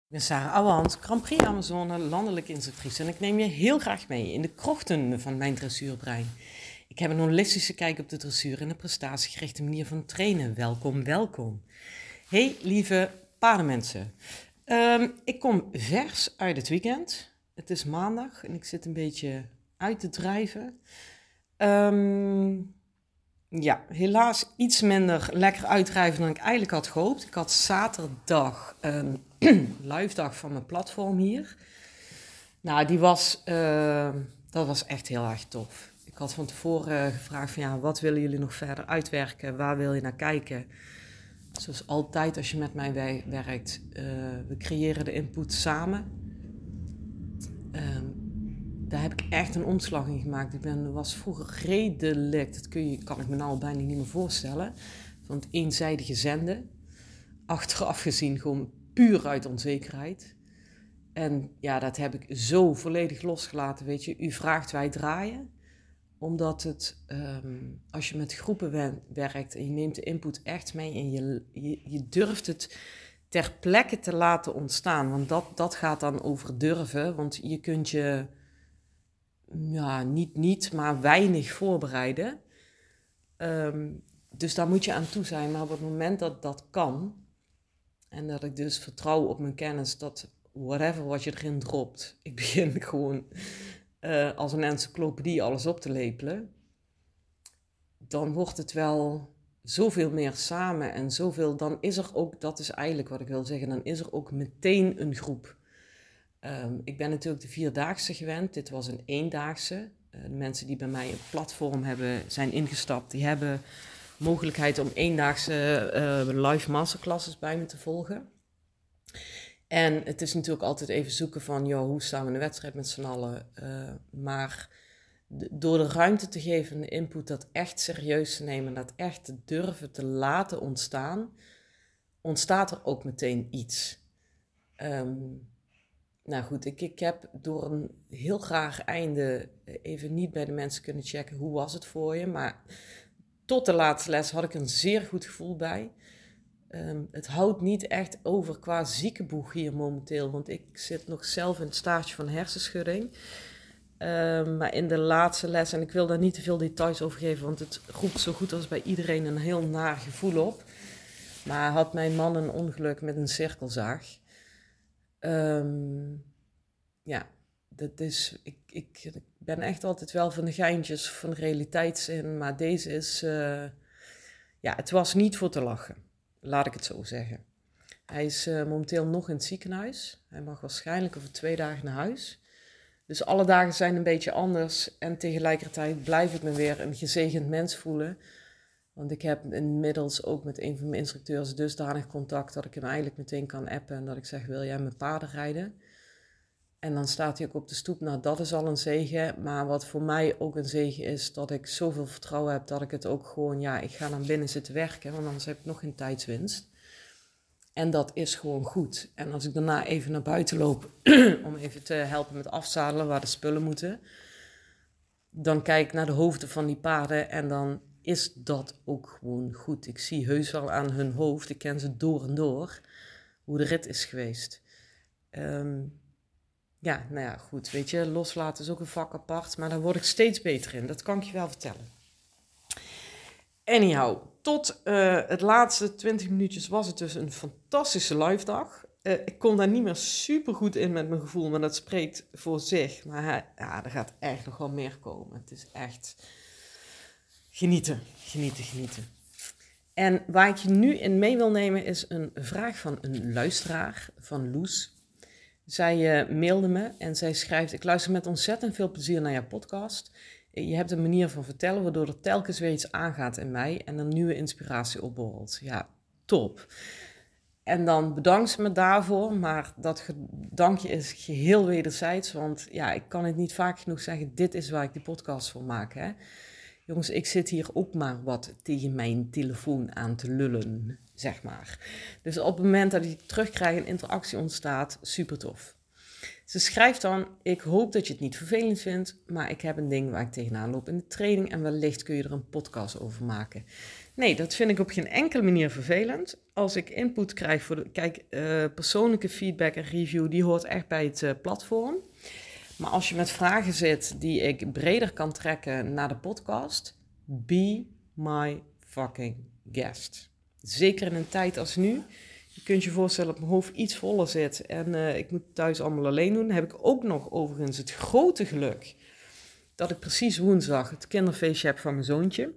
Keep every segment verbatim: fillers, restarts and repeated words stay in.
Ik ben Sarah Ouwehand, Grand Prix Amazone, landelijke instructrice en ik neem je heel graag mee in de krochten van mijn dressuurbrein. Ik heb een holistische kijk op de dressuur en een prestatiegerichte manier van trainen. Welkom, welkom. Hey lieve paardenmensen. Um, ik kom vers uit het weekend. Het is maandag en ik zit een beetje uit te drijven. Um, ja, helaas iets minder lekker uitdrijven dan ik eigenlijk had gehoopt. Ik had zaterdag een live dag van mijn platform hier. Nou, die was, uh, dat was echt heel erg tof. Ik had van tevoren gevraagd van ja, wat willen jullie nog verder uitwerken? Waar wil je naar kijken? Zoals altijd als je met mij werkt, uh, we creëren de input samen. Um, daar heb ik echt een omslag in gemaakt. Ik ben, was vroeger redelijk, dat kun je, kan ik me nou bijna niet meer voorstellen, van het eenzijdige zenden. Achteraf gezien gewoon puur uit onzekerheid. En ja, dat heb ik zo volledig losgelaten, weet je. U vraagt, wij draaien. Omdat het, um, als je met groepen wen- werkt en je neemt de input echt mee en je, je, je durft het ter plekke te laten ontstaan. Want dat, dat gaat dan over durven, want je kunt je ja, niet niet, maar weinig voorbereiden. Um, dus daar moet je aan toe zijn. Maar op het moment dat dat kan, en dat ik dus vertrouw op mijn kennis dat whatever wat je erin dropt, ik begin gewoon uh, als een encyclopedie alles op te lepelen, dan wordt het wel zoveel meer samen en zoveel, dan is er ook, dat is eigenlijk wat ik wil zeggen, dan is er ook meteen een groep. Um, ik ben natuurlijk de vierdaagse gewend, dit was een eendaagse. Uh, de mensen die bij mij een platform hebben, zijn ingestapt, die hebben mogelijkheid om eendaagse uh, live masterclasses bij me te volgen. En het is natuurlijk altijd even zoeken van, joh, hoe staan we in de wedstrijd met z'n allen? Uh, maar de, door de ruimte te geven en de input, dat echt serieus te nemen, dat echt te durven te laten ontstaan, ontstaat er ook meteen iets. Um, nou goed, ik, ik heb door een heel graag einde even niet bij de mensen kunnen checken, hoe was het voor je? Maar tot de laatste les had ik een zeer goed gevoel bij. Um, het houdt niet echt over qua ziekenboeg hier momenteel, want ik zit nog zelf in het staartje van hersenschudding. Um, maar in de laatste les, en ik wil daar niet te veel details over geven, want het roept zo goed als bij iedereen een heel naar gevoel op. Maar had mijn man een ongeluk met een cirkelzaag. Um, ja, dat is, ik, ik, ik ben echt altijd wel van de geintjes, van de realiteitszin, maar deze is, uh, ja, het was niet voor te lachen. Laat ik het zo zeggen. Hij is uh, momenteel nog in het ziekenhuis. Hij mag waarschijnlijk over twee dagen naar huis. Dus alle dagen zijn een beetje anders. En tegelijkertijd blijf ik me weer een gezegend mens voelen. Want ik heb inmiddels ook met een van mijn instructeurs dusdanig contact dat ik hem eigenlijk meteen kan appen. En dat ik zeg, wil jij mijn paarden rijden? En dan staat hij ook op de stoep. Nou, dat is al een zegen. Maar wat voor mij ook een zegen is, dat ik zoveel vertrouwen heb dat ik het ook gewoon, ja, ik ga naar binnen zitten werken, want anders heb ik nog geen tijdswinst. En dat is gewoon goed. En als ik daarna even naar buiten loop, om even te helpen met afzadelen waar de spullen moeten, dan kijk ik naar de hoofden van die paarden en dan is dat ook gewoon goed. Ik zie heus wel aan hun hoofd, ik ken ze door en door, hoe de rit is geweest. Um, Ja, nou ja, goed, weet je, loslaten is ook een vak apart, maar daar word ik steeds beter in, dat kan ik je wel vertellen. Anyhow, tot uh, het laatste twintig minuutjes was het dus een fantastische live dag. Uh, ik kon daar niet meer super goed in met mijn gevoel, maar dat spreekt voor zich. Maar ja, er gaat echt nog wel meer komen. Het is echt genieten, genieten, genieten. En waar ik je nu in mee wil nemen is een vraag van een luisteraar, van Loes. Zij uh, mailde me en zij schrijft, ik luister met ontzettend veel plezier naar jouw podcast. Je hebt een manier van vertellen waardoor er telkens weer iets aangaat in mij en een nieuwe inspiratie opborrelt. Ja, top. En dan bedankt ze me daarvoor, maar dat dankje is geheel wederzijds, want ja, ik kan het niet vaak genoeg zeggen, dit is waar ik die podcast voor maak, hè. Jongens, ik zit hier ook maar wat tegen mijn telefoon aan te lullen, zeg maar. Dus op het moment dat ik terugkrijg en interactie ontstaat, super tof. Ze schrijft dan, ik hoop dat je het niet vervelend vindt, maar ik heb een ding waar ik tegenaan loop in de training en wellicht kun je er een podcast over maken. Nee, dat vind ik op geen enkele manier vervelend. Als ik input krijg voor de, kijk, uh, persoonlijke feedback en review, die hoort echt bij het uh, platform. Maar als je met vragen zit die ik breder kan trekken naar de podcast, be my fucking guest. Zeker in een tijd als nu. Je kunt je voorstellen dat mijn hoofd iets voller zit en uh, ik moet het thuis allemaal alleen doen. Dan heb ik ook nog overigens het grote geluk dat ik precies woensdag het kinderfeestje heb van mijn zoontje.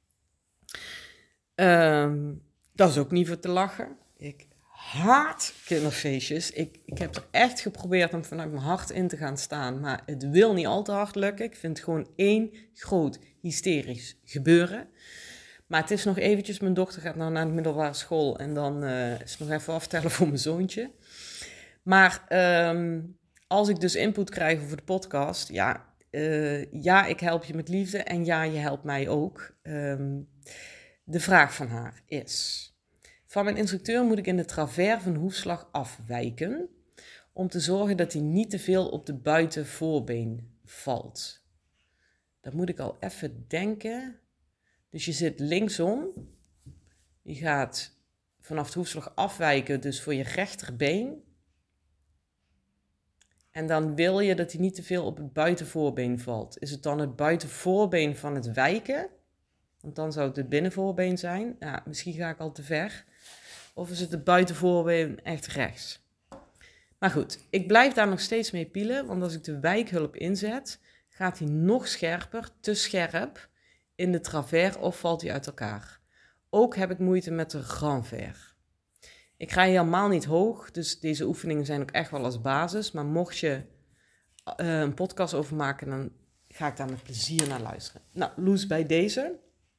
Um, dat is ook niet voor te lachen. Ik haat kinderfeestjes. Ik, ik heb er echt geprobeerd om vanuit mijn hart in te gaan staan, maar het wil niet al te hard lukken. Ik vind het gewoon één groot hysterisch gebeuren. Maar het is nog eventjes, mijn dochter gaat nou naar de middelbare school en dan uh, is het nog even aftellen voor mijn zoontje. Maar um, als ik dus input krijg over de podcast, ja, uh, ja, ik help je met liefde en ja, je helpt mij ook. Um, de vraag van haar is, van mijn instructeur moet ik in de travers van hoefslag afwijken, om te zorgen dat hij niet te veel op de buitenvoorbeen valt. Dat moet ik al even denken. Dus je zit linksom, je gaat vanaf de hoefslag afwijken, dus voor je rechterbeen. En dan wil je dat hij niet te veel op het buitenvoorbeen valt. Is het dan het buitenvoorbeen van het wijken? Want dan zou het het binnenvoorbeen zijn. Ja, misschien ga ik al te ver. Of is het het buitenvoorbeen echt rechts? Maar goed, ik blijf daar nog steeds mee pielen, want als ik de wijkhulp inzet, gaat hij nog scherper, te scherp, in de travers of valt hij uit elkaar. Ook heb ik moeite met de renvers. Ik ga helemaal niet hoog, dus deze oefeningen zijn ook echt wel als basis. Maar mocht je uh, een podcast over maken, dan ga ik daar met plezier naar luisteren. Nou, Loes bij deze.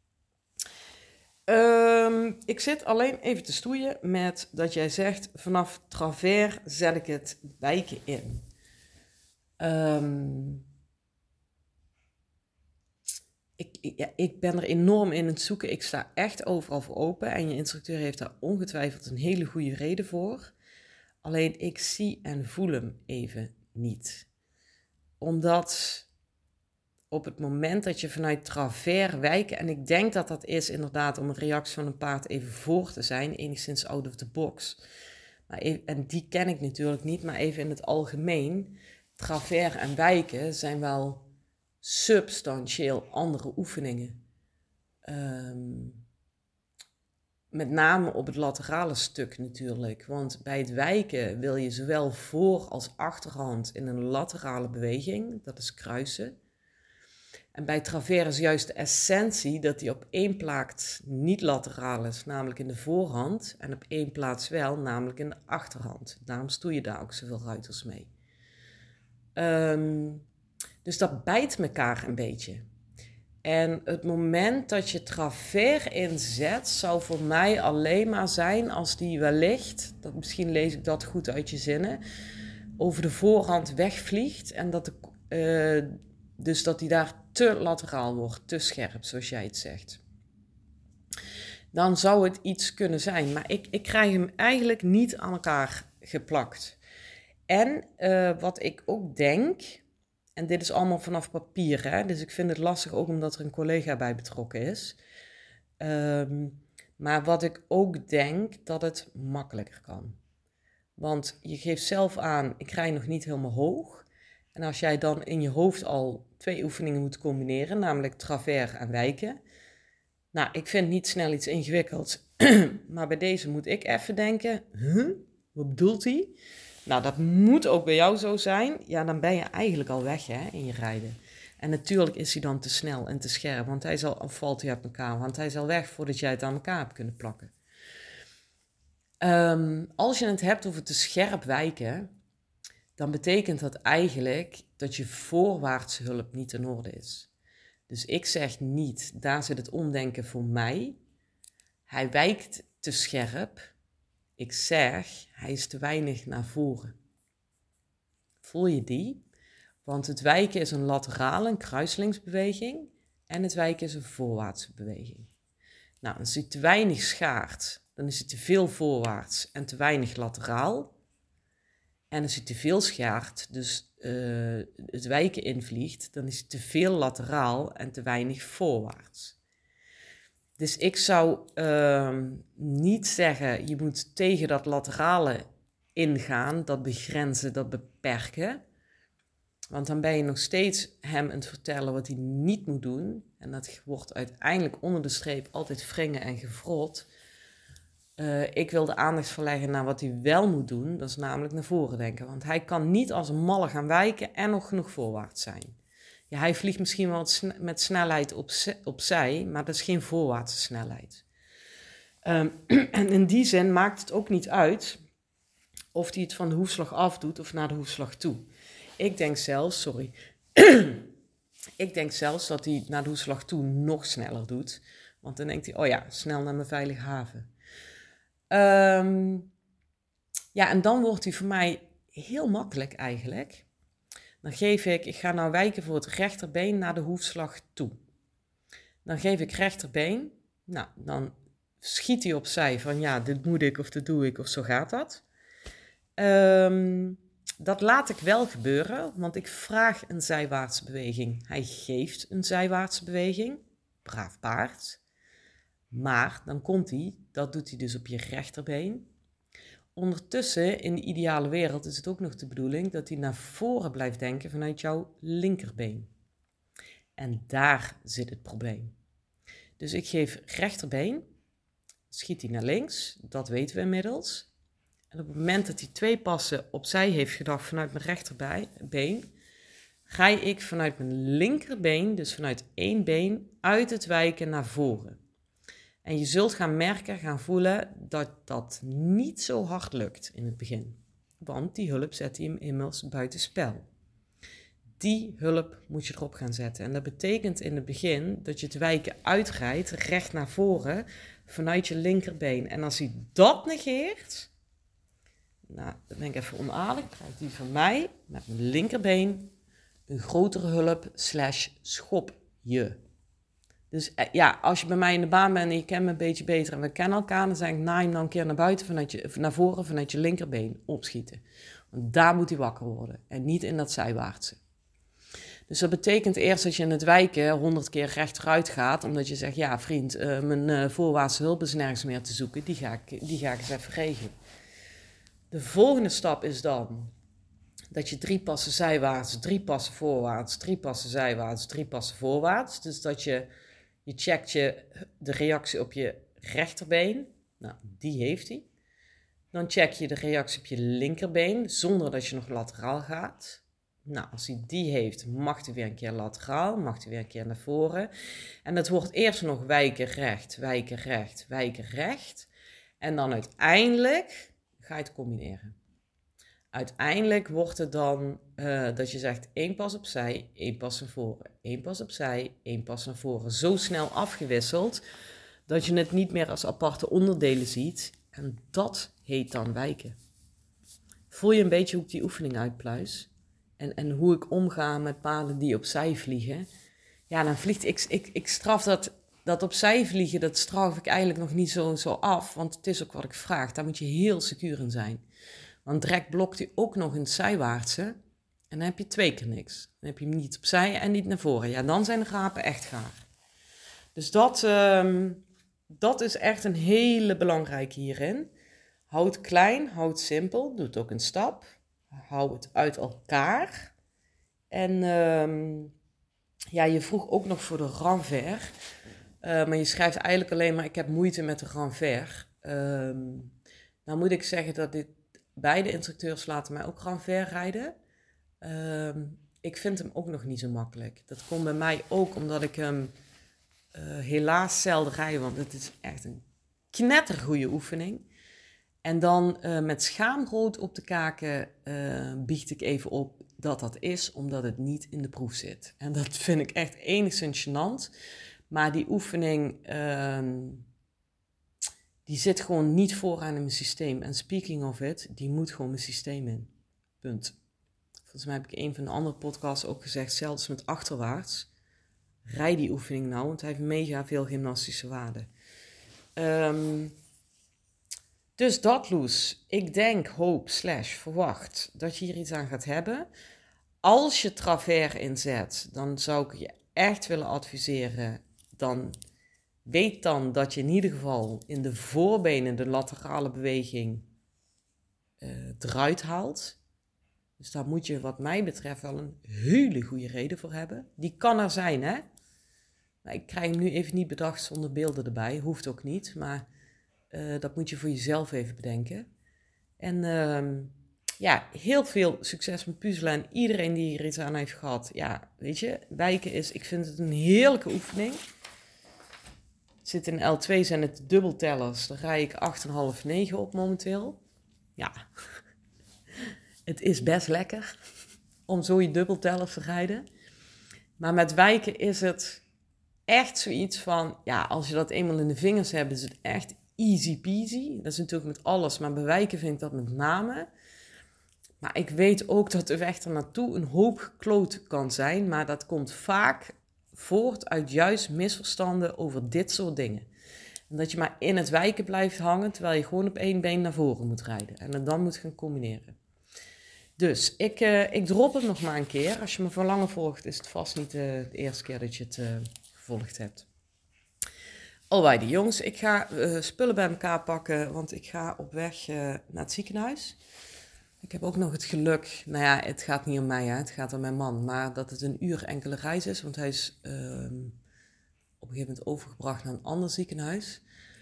Um, ik zit alleen even te stoeien met dat jij zegt, vanaf travers zet ik het wijken in. Um, Ik, ja, ik ben er enorm in het zoeken. Ik sta echt overal voor open. En je instructeur heeft daar ongetwijfeld een hele goede reden voor. Alleen ik zie en voel hem even niet. Omdat op het moment dat je vanuit travers wijken... en ik denk dat dat is inderdaad om een reactie van een paard even voor te zijn. Enigszins out of the box. Maar even, en die ken ik natuurlijk niet. Maar even in het algemeen. Travers en wijken zijn wel substantieel andere oefeningen. Um, met name op het laterale stuk natuurlijk. Want bij het wijken wil je zowel voor- als achterhand in een laterale beweging. Dat is kruisen. En bij travers is juist de essentie dat die op één plaats niet lateraal is, namelijk in de voorhand. En op één plaats wel, namelijk in de achterhand. Daarom stoei je daar ook zoveel ruiters mee. Um, Dus dat bijt elkaar een beetje. En het moment dat je travers inzet, zou voor mij alleen maar zijn als die wellicht, dat, misschien lees ik dat goed uit je zinnen, over de voorhand wegvliegt. En dat de, uh, dus dat die daar te lateraal wordt, te scherp, zoals jij het zegt. Dan zou het iets kunnen zijn. Maar ik, ik krijg hem eigenlijk niet aan elkaar geplakt. En uh, wat ik ook denk... En dit is allemaal vanaf papier, hè? Dus ik vind het lastig ook omdat er een collega bij betrokken is. Um, maar wat ik ook denk, dat het makkelijker kan. Want je geeft zelf aan, ik rij nog niet helemaal hoog. En als jij dan in je hoofd al twee oefeningen moet combineren, namelijk travers en wijken. Nou, ik vind niet snel iets ingewikkelds. Maar bij deze moet ik even denken, huh? Wat bedoelt hij? Nou, dat moet ook bij jou zo zijn. Ja, dan ben je eigenlijk al weg hè, in je rijden. En natuurlijk is hij dan te snel en te scherp, want hij is al, of valt hij uit elkaar, want hij is al weg voordat jij het aan elkaar hebt kunnen plakken. Um, als je het hebt over te scherp wijken, dan betekent dat eigenlijk dat je voorwaartse hulp niet in orde is. Dus ik zeg niet, daar zit het omdenken voor mij. Hij wijkt te scherp. Ik zeg, hij is te weinig naar voren. Voel je die? Want het wijken is een laterale, een kruislingsbeweging. En het wijken is een voorwaartse beweging. Nou, als hij te weinig schaart, dan is het te veel voorwaarts en te weinig lateraal. En als hij te veel schaart, dus uh, het wijken invliegt, dan is hij te veel lateraal en te weinig voorwaarts. Dus ik zou uh, niet zeggen, je moet tegen dat laterale ingaan, dat begrenzen, dat beperken. Want dan ben je nog steeds hem aan het vertellen wat hij niet moet doen. En dat wordt uiteindelijk onder de streep altijd wringen en gevrot. Uh, ik wil de aandacht verleggen naar wat hij wel moet doen. Dat is namelijk naar voren denken. Want hij kan niet als een malle gaan wijken en nog genoeg voorwaarts zijn. Ja, hij vliegt misschien wel met snelheid op, opzij, maar dat is geen voorwaartse snelheid. Um, en in die zin maakt het ook niet uit of hij het van de hoefslag af doet of naar de hoefslag toe. Ik denk zelfs, sorry, ik denk zelfs dat hij naar de hoefslag toe nog sneller doet. Want dan denkt hij, oh ja, snel naar mijn veilige haven. Um, ja, en dan wordt hij voor mij heel makkelijk eigenlijk. Dan geef ik, ik ga nou wijken voor het rechterbeen naar de hoefslag toe. Dan geef ik rechterbeen, nou, dan schiet hij opzij van ja, dit moet ik of dit doe ik of zo gaat dat. Um, dat laat ik wel gebeuren, want ik vraag een zijwaartse beweging. Hij geeft een zijwaartse beweging, braaf paard. Maar dan komt hij, dat doet hij dus op je rechterbeen. Ondertussen, in de ideale wereld, is het ook nog de bedoeling dat hij naar voren blijft denken vanuit jouw linkerbeen. En daar zit het probleem. Dus ik geef rechterbeen, schiet hij naar links, dat weten we inmiddels. En op het moment dat hij twee passen opzij heeft gedacht vanuit mijn rechterbeen, ga ik vanuit mijn linkerbeen, dus vanuit één been, uit het wijken naar voren. En je zult gaan merken, gaan voelen, dat dat niet zo hard lukt in het begin. Want die hulp zet hij hem immers buiten spel. Die hulp moet je erop gaan zetten. En dat betekent in het begin dat je het wijken uitrijdt, recht naar voren, vanuit je linkerbeen. En als hij dat negeert, nou, dan ben ik even onaardig, krijgt hij van mij met mijn linkerbeen een grotere hulp slash schop je. Dus ja, als je bij mij in de baan bent en je kent me een beetje beter en we kennen elkaar, dan zeg ik, naai hem dan een keer naar buiten, vanuit je, naar voren, vanuit je linkerbeen opschieten. Want daar moet hij wakker worden en niet in dat zijwaartse. Dus dat betekent eerst dat je in het wijken honderd keer rechteruit gaat, omdat je zegt, ja vriend, uh, mijn uh, voorwaartse hulp is nergens meer te zoeken, die ga ik, die ga ik eens even regelen. De volgende stap is dan dat je drie passen zijwaarts, drie passen voorwaarts, drie passen zijwaarts, drie passen voorwaarts. Dus dat je, je checkt je de reactie op je rechterbeen. Nou, die heeft hij. Dan check je de reactie op je linkerbeen, zonder dat je nog lateraal gaat. Nou, als hij die heeft, mag hij weer een keer lateraal, mag hij weer een keer naar voren. En dat wordt eerst nog wijken recht, wijken recht, wijken recht. En dan uiteindelijk ga je het combineren. Uiteindelijk wordt het dan uh, dat je zegt één pas opzij, één pas naar voren, één pas opzij, één pas naar voren. Zo snel afgewisseld dat je het niet meer als aparte onderdelen ziet. En dat heet dan wijken. Voel je een beetje hoe ik die oefening uitpluis? En, en hoe ik omga met paarden die opzij vliegen? Ja, dan vliegt ik, ik, ik straf dat, dat opzij vliegen, dat straf ik eigenlijk nog niet zo, zo af. Want het is ook wat ik vraag, daar moet je heel secuur in zijn. Want direct blokt hij ook nog in het zijwaartse. En dan heb je twee keer niks. Dan heb je hem niet opzij en niet naar voren. Ja, dan zijn de rapen echt gaar. Dus dat, um, dat is echt een hele belangrijke hierin. Houd klein, houd simpel. Doe het ook een stap. Hou het uit elkaar. En um, ja, je vroeg ook nog voor de renvers. Uh, maar je schrijft eigenlijk alleen maar, ik heb moeite met de renvers. Um, nou moet ik zeggen dat dit... Beide instructeurs laten mij ook renvers rijden. Um, ik vind hem ook nog niet zo makkelijk. Dat komt bij mij ook omdat ik hem uh, helaas zelden rijd. Want het is echt een knettergoeie oefening. En dan uh, met schaamrood op de kaken uh, biecht ik even op dat dat is. Omdat het niet in de proef zit. En dat vind ik echt enigszins gênant. Maar die oefening... Uh, Die zit gewoon niet vooraan in mijn systeem. En speaking of it, die moet gewoon mijn systeem in. Punt. Volgens mij heb ik in een van de andere podcasts ook gezegd, zelfs met achterwaarts, rij die oefening nou, want hij heeft mega veel gymnastische waarde. Um, Dus dat, Loes. Ik denk, hoop, slash, verwacht dat je hier iets aan gaat hebben. Als je travers inzet, dan zou ik je echt willen adviseren, dan weet dan dat je in ieder geval in de voorbenen de laterale beweging uh, eruit haalt. Dus daar moet je wat mij betreft wel een hele goede reden voor hebben. Die kan er zijn, hè. Maar ik krijg hem nu even niet bedacht zonder beelden erbij. Hoeft ook niet, maar uh, dat moet je voor jezelf even bedenken. En uh, ja, heel veel succes met puzzelen. En iedereen die hier iets aan heeft gehad. Ja, weet je, wijken is, ik vind het een heerlijke oefening. Het zit in L twee, zijn het dubbeltellers. Daar rij ik acht komma vijf, negen op momenteel. Ja, het is best lekker om zo je dubbeltellers te rijden. Maar met wijken is het echt zoiets van, ja, als je dat eenmaal in de vingers hebt, is het echt easy peasy. Dat is natuurlijk met alles, maar bij wijken vind ik dat met name. Maar ik weet ook dat de weg er naartoe een hoop gekloot kan zijn, maar dat komt vaak voort uit juist misverstanden over dit soort dingen. En dat je maar in het wijken blijft hangen, terwijl je gewoon op één been naar voren moet rijden. En het dan moet gaan combineren. Dus ik, uh, ik drop het nog maar een keer. Als je me voor langer volgt, is het vast niet uh, de eerste keer dat je het uh, gevolgd hebt. Alrighty jongens, ik ga uh, spullen bij elkaar pakken, want ik ga op weg uh, naar het ziekenhuis. Ik heb ook nog het geluk, nou ja, het gaat niet om mij, hè, het gaat om mijn man, maar dat het een uur enkele reis is, want hij is uh, op een gegeven moment overgebracht naar een ander ziekenhuis.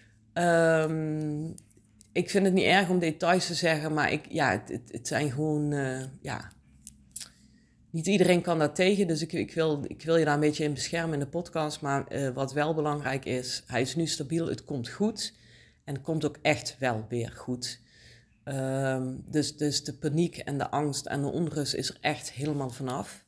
Um, ik vind het niet erg om details te zeggen, maar ik, ja, het, het, het zijn gewoon, uh, ja, niet iedereen kan daar tegen, dus ik, ik, wil, ik wil je daar een beetje in beschermen in de podcast, maar uh, wat wel belangrijk is, hij is nu stabiel, het komt goed en het komt ook echt wel weer goed. Um, dus, dus de paniek en de angst en de onrust is er echt helemaal vanaf.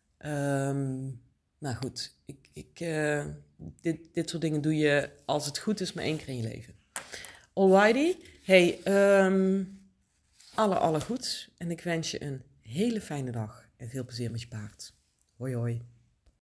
Um, nou goed, ik, ik, uh, dit, dit soort dingen doe je als het goed is maar één keer in je leven. Alrighty, hey, um, alle alle goeds en ik wens je een hele fijne dag en veel plezier met je paard. Hoi hoi.